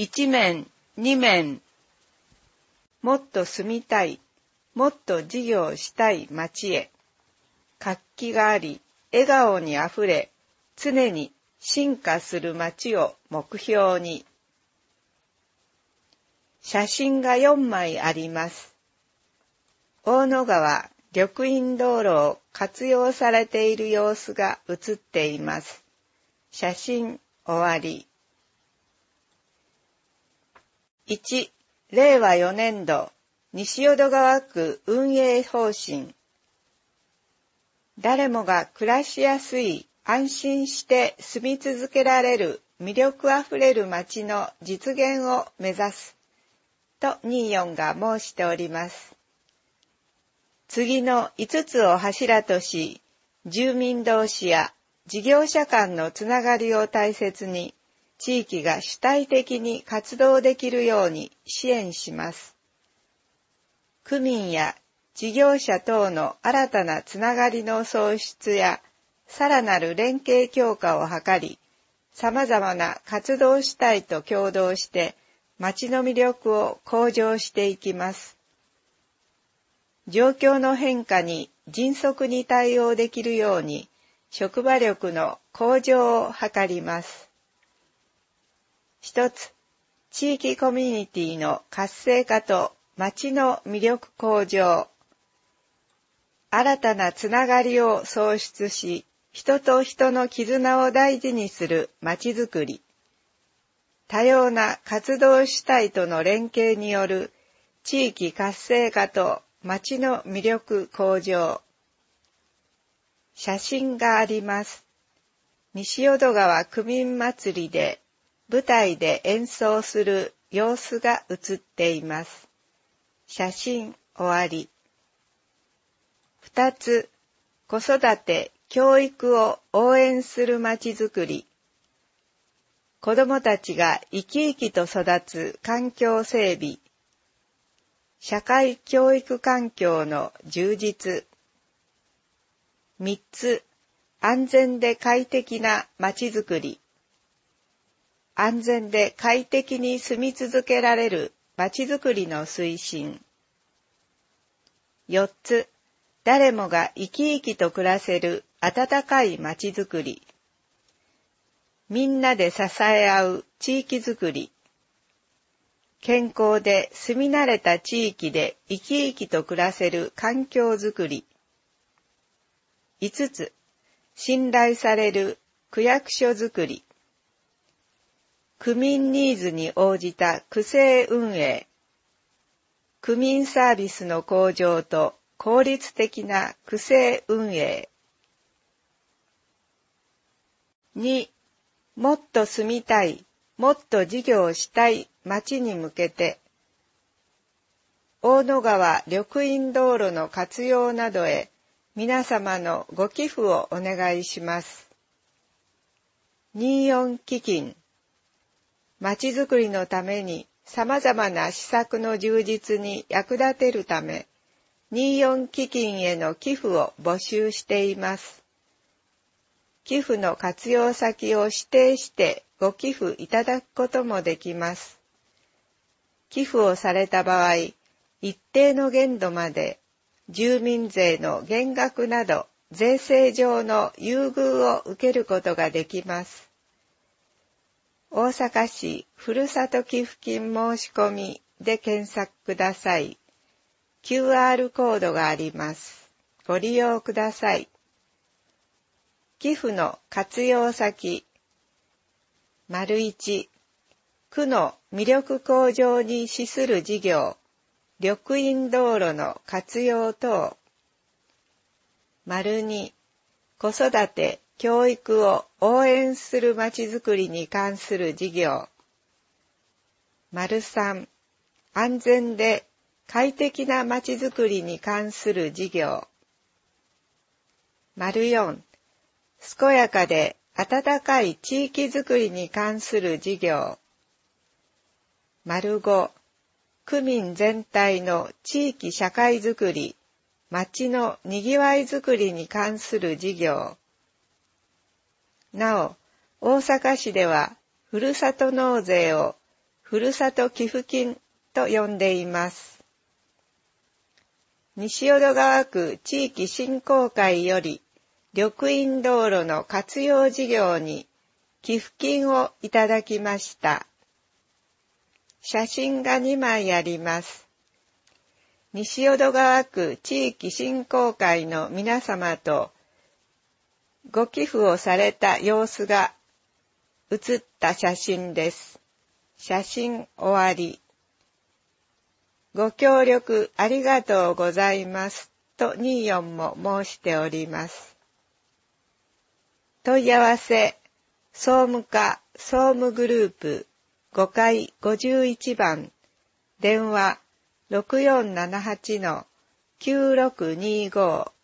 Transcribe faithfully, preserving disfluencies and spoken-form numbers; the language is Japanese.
一面、二面。もっと住みたい、もっと事業したい町へ。活気があり、笑顔にあふれ、常に進化する町を目標に。写真がよんまいあります。大野川緑蔭道路を活用されている様子が写っています。写真終わり。いち、れいわよねんど西淀川区運営方針。誰もが暮らしやすい、安心して住み続けられる魅力あふれる街の実現を目指すとにじゅうよんが申しております。次のいつつを柱とし、住民同士や事業者間のつながりを大切に、地域が主体的に活動できるように支援します。区民や事業者等の新たなつながりの創出や、さらなる連携強化を図り、様々な活動主体と協働して、町の魅力を向上していきます。状況の変化に迅速に対応できるように、職場力の向上を図ります。一つ、地域コミュニティの活性化と町の魅力向上。新たなつながりを創出し、人と人の絆を大事にする町づくり。多様な活動主体との連携による地域活性化と町の魅力向上。写真があります。西淀川区民祭りで舞台で演奏する様子が写っています。写真終わり。二つ、子育て、教育を応援するまちづくり。子どもたちが生き生きと育つ環境整備。社会教育環境の充実。三つ、安全で快適なまちづくり。安全で快適に住み続けられるまちづくりの推進。四つ、誰もが生き生きと暮らせる温かいまちづくり。みんなで支え合う地域づくり。健康で住み慣れた地域で生き生きと暮らせる環境づくり。五つ、信頼される区役所づくり。区民ニーズに応じた区政運営。区民サービスの向上と効率的な区政運営。に、もっと住みたい、もっと事業したい町に向けて、大野川緑蔭道路の活用などへ皆様のご寄付をお願いします。にじゅうよん基金、町づくりのために様々な施策の充実に役立てるため、にじゅうよん基金への寄付を募集しています。寄付の活用先を指定してご寄付いただくこともできます。寄付をされた場合、一定の限度まで住民税の減額など税制上の優遇を受けることができます。大阪市ふるさと寄付金申し込みで検索ください。キューアール コードがあります。ご利用ください。寄付の活用先。丸一、区の魅力向上に資する事業、緑蔭道路の活用等。丸二、子育て、教育を応援するまちづくりに関する事業。丸三、安全で快適なまちづくりに関する事業。丸四、健やかで温かい地域づくりに関する事業。丸五、区民全体の地域社会づくり、町のにぎわいづくりに関する事業。なお、大阪市では、ふるさと納税をふるさと寄付金と呼んでいます。西淀川区地域振興会より緑蔭道路の活用事業に寄付金をいただきました。写真がにまいあります。西淀川区地域振興会の皆様とご寄付をされた様子が写った写真です。写真終わり。ご協力ありがとうございますとにじゅうよんも申しております。問い合わせ、総務課総務グループごかいごじゅういちばん、電話ろくよんななはちのきゅうろくにご